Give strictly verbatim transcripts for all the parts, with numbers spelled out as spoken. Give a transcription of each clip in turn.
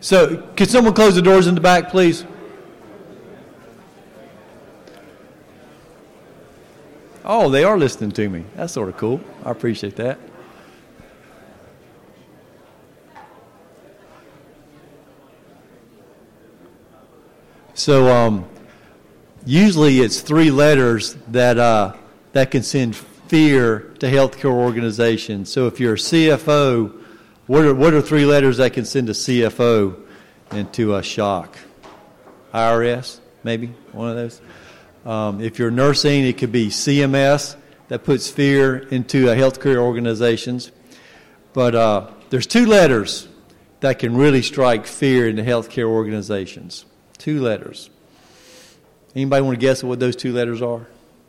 So, could someone close the doors in the back, please? Oh, they are listening to me. That's sort of cool. I appreciate that. So, um, usually it's three letters that uh, that can send fear to healthcare organizations. So, if you're a C F O, what are what are three letters that can send a C F O into a shock? I R S, maybe one of those. Um, if you're nursing, it could be C M S that puts fear into uh, healthcare organizations. But uh, there's two letters that can really strike fear into healthcare organizations. Two letters. Anybody want to guess what those two letters are?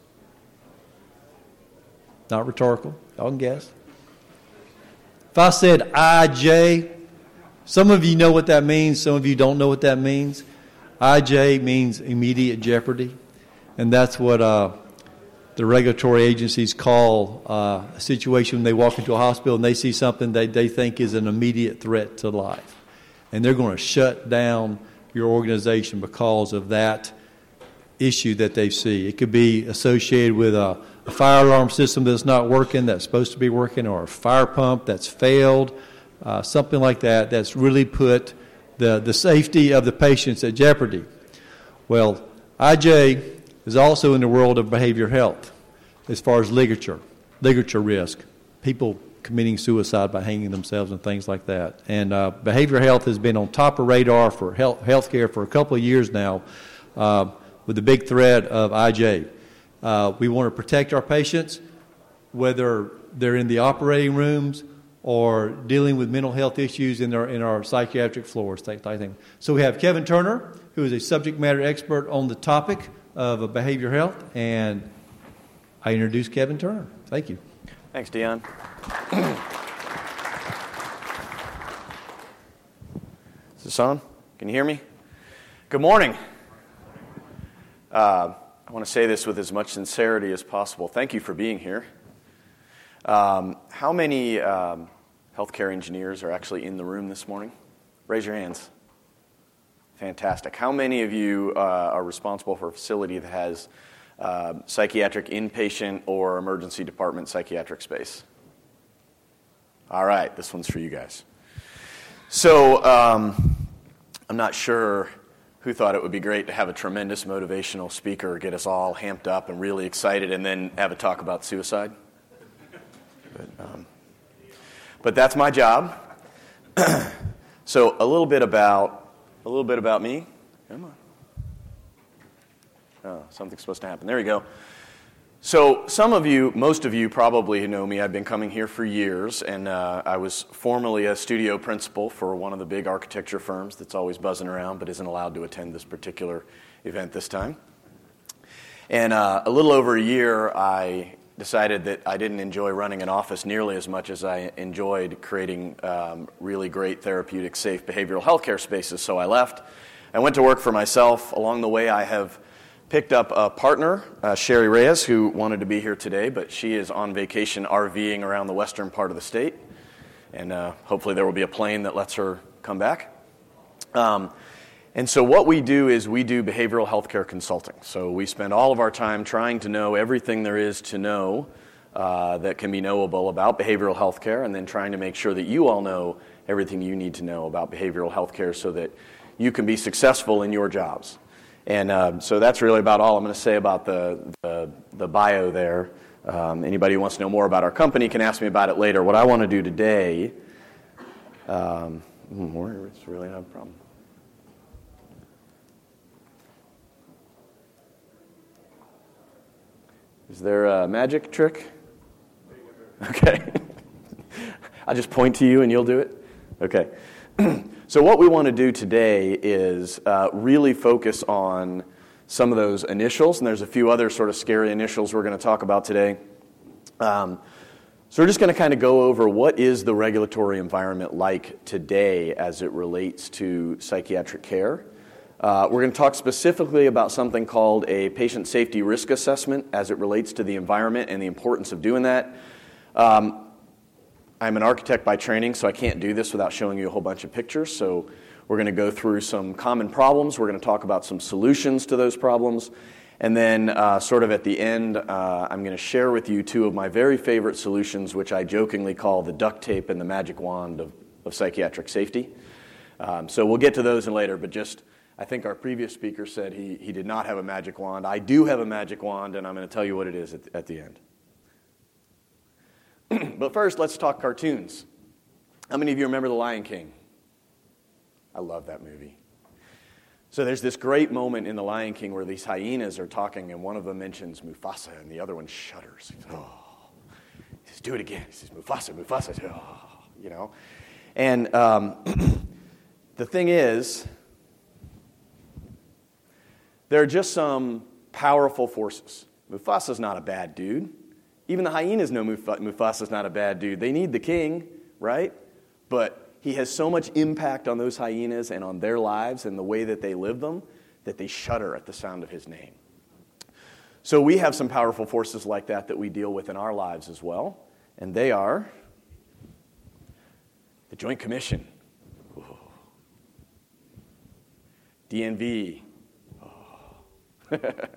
Not rhetorical. Y'all can guess. If I said I J, some of you know what that means. Some of you don't know what that means. I J means immediate jeopardy. And that's what uh, the regulatory agencies call uh, a situation when they walk into a hospital and they see something they, they think is an immediate threat to life. And they're going to shut down your organization because of that issue that they see. It could be associated with a, a fire alarm system that's not working, that's supposed to be working, or a fire pump that's failed, uh, something like that that's really put the, the safety of the patients at jeopardy. Well, I J is also in the world of behavioral health as far as ligature, ligature risk, people committing suicide by hanging themselves and things like that. And uh, behavioral health has been on top of radar for health healthcare for a couple of years now uh, with the big threat of I J. Uh, we want to protect our patients, whether they're in the operating rooms or dealing with mental health issues in our in our psychiatric floors, type thing. So we have Kevin Turner, who is a subject matter expert on the topic of behavioral health, and I introduce Kevin Turner. Thank you. Thanks, Dion. Is this on? Can you hear me? Good morning. Uh, I want to say this with as much sincerity as possible. Thank you for being here. Um, how many um, healthcare engineers are actually in the room this morning? Raise your hands. Fantastic. How many of you uh, are responsible for a facility that has uh, psychiatric inpatient or emergency department psychiatric space? All right, this one's for you guys. So um, I'm not sure who thought it would be great to have a tremendous motivational speaker get us all hamped up and really excited and then have a talk about suicide. But, um, but that's my job. So a little bit about A little bit about me. Come on. Oh, something's supposed to happen. There you go. So some of you, most of you probably know me. I've been coming here for years, and uh, I was formerly a studio principal for one of the big architecture firms that's always buzzing around but isn't allowed to attend this particular event this time. And uh, a little over a year, I decided that I didn't enjoy running an office nearly as much as I enjoyed creating um, really great therapeutic, safe behavioral healthcare spaces, so I left. I went to work for myself. Along the way, I have picked up a partner, uh, Sherry Reyes, who wanted to be here today, but she is on vacation RVing around the western part of the state, and uh, hopefully there will be a plane that lets her come back. Um, And so what we do is we do behavioral healthcare consulting. So we spend all of our time trying to know everything there is to know uh, that can be knowable about behavioral healthcare, and then trying to make sure that you all know everything you need to know about behavioral healthcare so that you can be successful in your jobs. And um, so that's really about all I'm going to say about the, the, the bio there. Um, anybody who wants to know more about our company can ask me about it later. What I want to do today, um, it's really not a problem. Is there a magic trick? Okay. I'll just point to you and you'll do it? Okay. So what we want to do today is uh, really focus on some of those initials, and there's a few other sort of scary initials we're going to talk about today. Um, so we're just going to kind of go over what is the regulatory environment like today as it relates to psychiatric care. Uh, we're going to talk specifically about something called a patient safety risk assessment as it relates to the environment and the importance of doing that. Um, I'm an architect by training, so I can't do this without showing you a whole bunch of pictures. So We're going to go through some common problems. We're going to talk about some solutions to those problems. And then uh, sort of at the end, uh, I'm going to share with you two of my very favorite solutions, which I jokingly call the duct tape and the magic wand of, of psychiatric safety. Um, so we'll get to those in later, but just, I think our previous speaker said he, he did not have a magic wand. I do have a magic wand, and I'm going to tell you what it is at, at the end. But first, let's talk cartoons. How many of you remember The Lion King? I love that movie. So there's this great moment in The Lion King where these hyenas are talking, and one of them mentions Mufasa, and the other one shudders. He says, oh. He says, do it again. He says, Mufasa, Mufasa. Says, oh. You know? And um, the thing is, there are just some powerful forces. Mufasa's not a bad dude. Even the hyenas know Muf- Mufasa's not a bad dude. They need the king, right? But he has so much impact on those hyenas and on their lives and the way that they live them that they shudder at the sound of his name. So we have some powerful forces like that that we deal with in our lives as well. And they are the Joint Commission, Ooh. D N V, oh.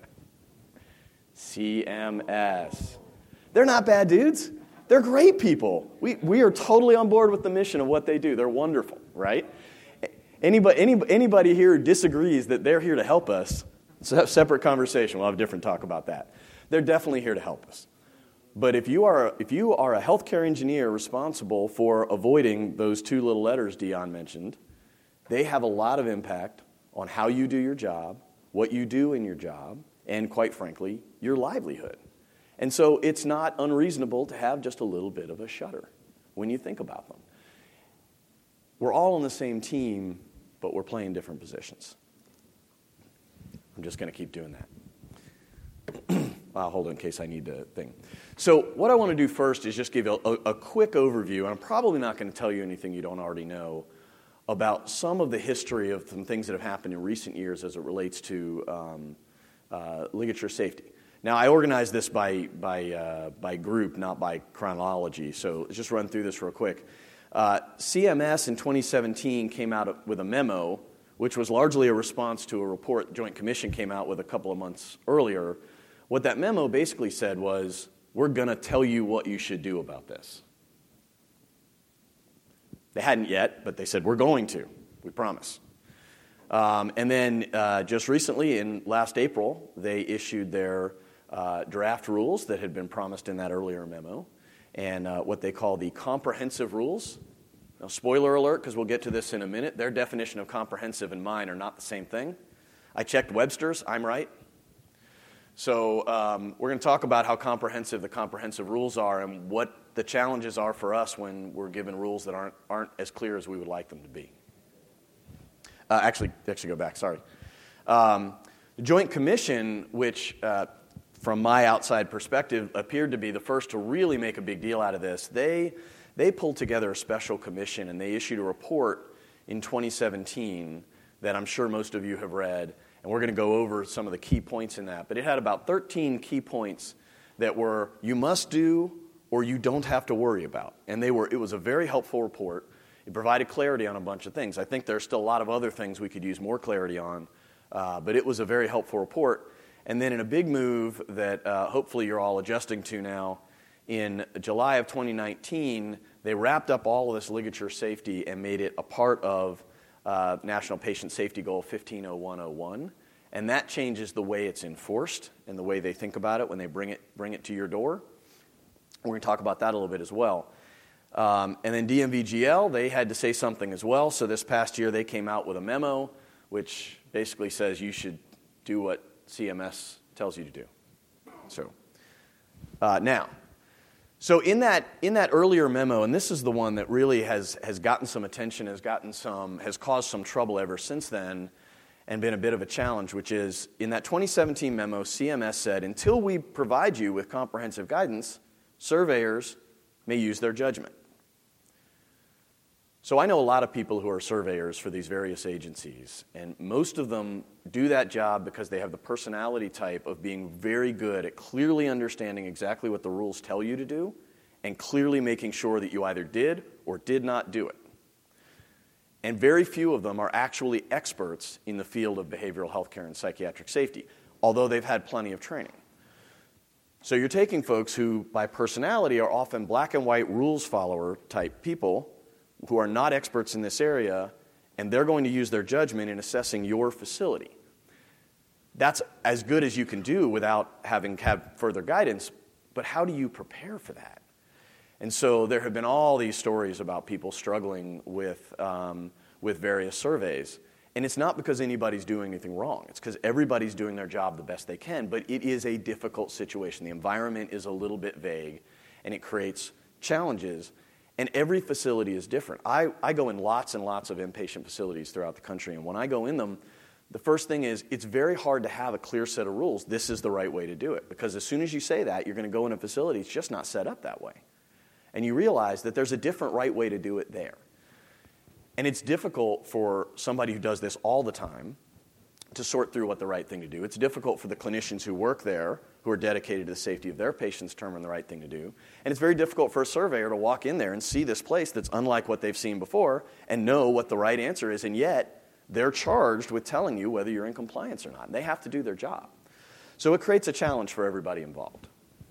C M S. They're not bad dudes. They're great people. We we are totally on board with the mission of what they do. They're wonderful, right? Anybody, any, anybody here who disagrees that they're here to help us, it's a separate conversation. We'll have a different talk about that. They're definitely here to help us. But if you are if you are a healthcare engineer responsible for avoiding those two little letters Dion mentioned, they have a lot of impact on how you do your job, what you do in your job, and quite frankly, your livelihood. And so it's not unreasonable to have just a little bit of a shudder when you think about them. We're all on the same team, but we're playing different positions. I'm just going to keep doing that. I'll hold it in case I need to think. So what I want to do first is just give a, a, a quick overview, and I'm probably not going to tell you anything you don't already know about some of the history of some things that have happened in recent years as it relates to um, uh, ligature safety. Now, I organized this by by uh, by group, not by chronology, so let's just run through this real quick. Uh, C M S in twenty seventeen came out with a memo, which was largely a response to a report the Joint Commission came out with a couple of months earlier. What that memo basically said was, we're going to tell you what you should do about this. They hadn't yet, but they said, we're going to. We promise. Um, and then uh, just recently, in last April, they issued their Uh, draft rules that had been promised in that earlier memo, and uh, what they call the comprehensive rules. Now, spoiler alert, because we'll get to this in a minute, their definition of comprehensive and mine are not the same thing. I checked Webster's, I'm right. So um, we're going to talk about how comprehensive the comprehensive rules are and what the challenges are for us when we're given rules that aren't aren't as clear as we would like them to be. Uh, actually, actually go back, sorry. Um, the Joint Commission, which uh, from my outside perspective, appeared to be the first to really make a big deal out of this. They they pulled together a special commission, and they issued a report in twenty seventeen that I'm sure most of you have read, and we're going to go over some of the key points in that. But it had about thirteen key points that were you must do or you don't have to worry about. And they were it was a very helpful report. It provided clarity on a bunch of things. I think there's still a lot of other things we could use more clarity on, uh, but it was a very helpful report. And then in a big move that uh, hopefully you're all adjusting to now, in July of twenty nineteen, they wrapped up all of this ligature safety and made it a part of uh, National Patient Safety Goal fifteen oh one oh one. And that changes the way it's enforced and the way they think about it when they bring it bring it to your door. We're going to talk about that a little bit as well. Um, and then D M V G L, they had to say something as well. So this past year they came out with a memo which basically says you should do what C M S tells you to do. So uh, now, so in that in that earlier memo, and this is the one that really has has gotten some attention, has gotten some has caused some trouble ever since then, and been a bit of a challenge, which is in that twenty seventeen memo, C M S said, until we provide you with comprehensive guidance, surveyors may use their judgment. So I know a lot of people who are surveyors for these various agencies, and most of them do that job because they have the personality type of being very good at clearly understanding exactly what the rules tell you to do and clearly making sure that you either did or did not do it. And very few of them are actually experts in the field of behavioral health care and psychiatric safety, although they've had plenty of training. So you're taking folks who, by personality, are often black and white rules follower type people who are not experts in this area, and they're going to use their judgment in assessing your facility. That's as good as you can do without having had further guidance, but how do you prepare for that? And so there have been all these stories about people struggling with, um, with various surveys. And it's not because anybody's doing anything wrong. It's because everybody's doing their job the best they can, but it is a difficult situation. The environment is a little bit vague, and it creates challenges. And every facility is different. I, I go in lots and lots of inpatient facilities throughout the country, and when I go in them, the first thing is it's very hard to have a clear set of rules. This is the right way to do it, because as soon as you say that, you're going to go in a facility, it's just not set up that way. And you realize that there's a different right way to do it there. And it's difficult for somebody who does this all the time to sort through what the right thing to do. It's difficult for the clinicians who work there, who are dedicated to the safety of their patients, to determine the right thing to do. And it's very difficult for a surveyor to walk in there and see this place that's unlike what they've seen before and know what the right answer is, and yet they're charged with telling you whether you're in compliance or not. And they have to do their job. So it creates a challenge for everybody involved.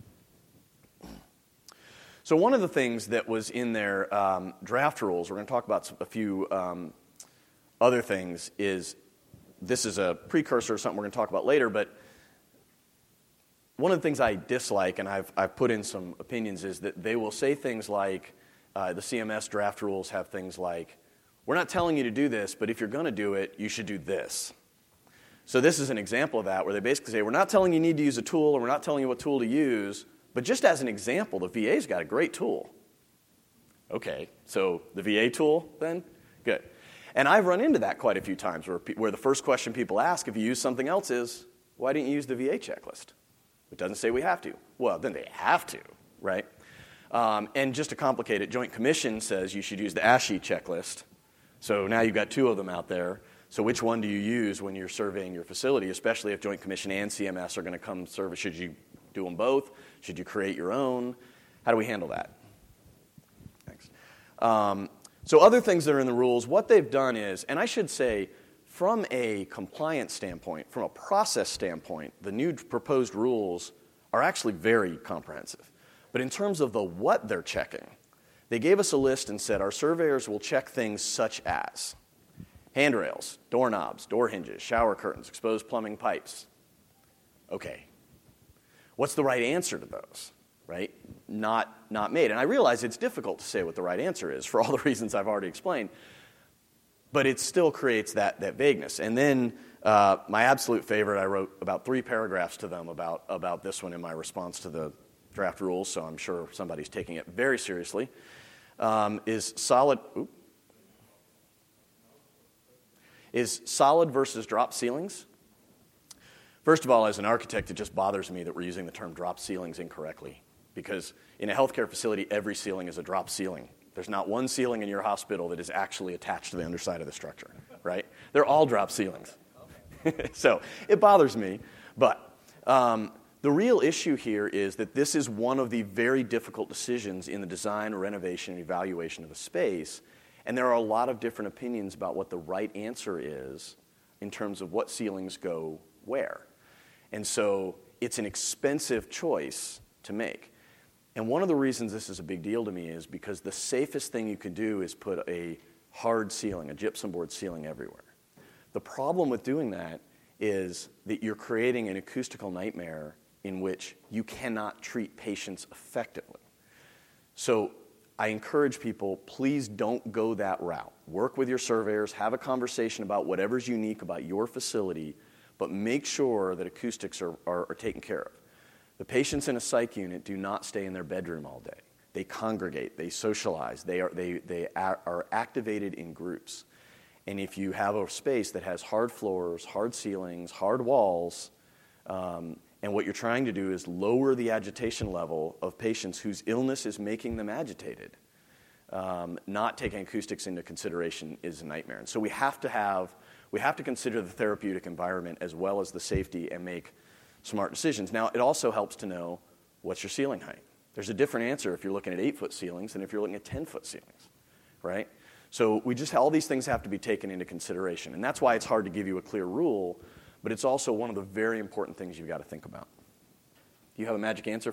So one of the things that was in their um, draft rules, we're going to talk about a few um, other things, is this is a precursor of something we're going to talk about later, but one of the things I dislike, and I've, I've put in some opinions, is that they will say things like, uh, the C M S draft rules have things like, we're not telling you to do this, but if you're going to do it, you should do this. So this is an example of that, where they basically say, we're not telling you you need to use a tool, or we're not telling you what tool to use, but just as an example, the V A's got a great tool. Okay, so the V A tool then? Good. And I've run into that quite a few times where, where the first question people ask if you use something else is, why didn't you use the V A checklist? It doesn't say we have to. Well, then they have to, right? Um, and just to complicate it, Joint Commission says you should use the ASHE checklist. So now you've got two of them out there. So which one do you use when you're surveying your facility, especially if Joint Commission and C M S are going to come survey? Should you do them both? Should you create your own? How do we handle that? Thanks. Um, so other things that are in the rules, what they've done is, and I should say, from a compliance standpoint, from a process standpoint, the new proposed rules are actually very comprehensive. But in terms of the what they're checking, they gave us a list and said our surveyors will check things such as handrails, doorknobs, door hinges, shower curtains, exposed plumbing pipes. Okay. What's the right answer to those, right? Not, not made. And I realize it's difficult to say what the right answer is for all the reasons I've already explained, but it still creates that, that vagueness. And then uh, my absolute favorite, I wrote about three paragraphs to them about, about this one in my response to the draft rules, so I'm sure somebody's taking it very seriously, um, is solid, oop, is solid versus drop ceilings. First of all, as an architect, it just bothers me that we're using the term drop ceilings incorrectly, because in a healthcare facility, every ceiling is a drop ceiling. There's not one ceiling in your hospital that is actually attached to the underside of the structure, right? They're all drop ceilings. So it bothers me, but um, the real issue here is that this is one of the very difficult decisions in the design, renovation, and evaluation of a space, and there are a lot of different opinions about what the right answer is in terms of what ceilings go where. And so it's an expensive choice to make. And one of the reasons this is a big deal to me is because the safest thing you can do is put a hard ceiling, a gypsum board ceiling everywhere. The problem with doing that is that you're creating an acoustical nightmare in which you cannot treat patients effectively. So I encourage people, please don't go that route. Work with your surveyors, have a conversation about whatever's unique about your facility, but make sure that acoustics are, are, are taken care of. The patients in a psych unit do not stay in their bedroom all day. They congregate, they socialize, they are, they, they are activated in groups. And if you have a space that has hard floors, hard ceilings, hard walls, um, and what you're trying to do is lower the agitation level of patients whose illness is making them agitated, um, not taking acoustics into consideration is a nightmare. And so we have to have We have to consider the therapeutic environment as well as the safety and make smart decisions. Now, it also helps to know what's your ceiling height. There's a different answer if you're looking at eight-foot ceilings than if you're looking at ten-foot ceilings, right? So we just, all these things have to be taken into consideration. And that's why it's hard to give you a clear rule, but it's also one of the very important things you've got to think about. Do you have a magic answer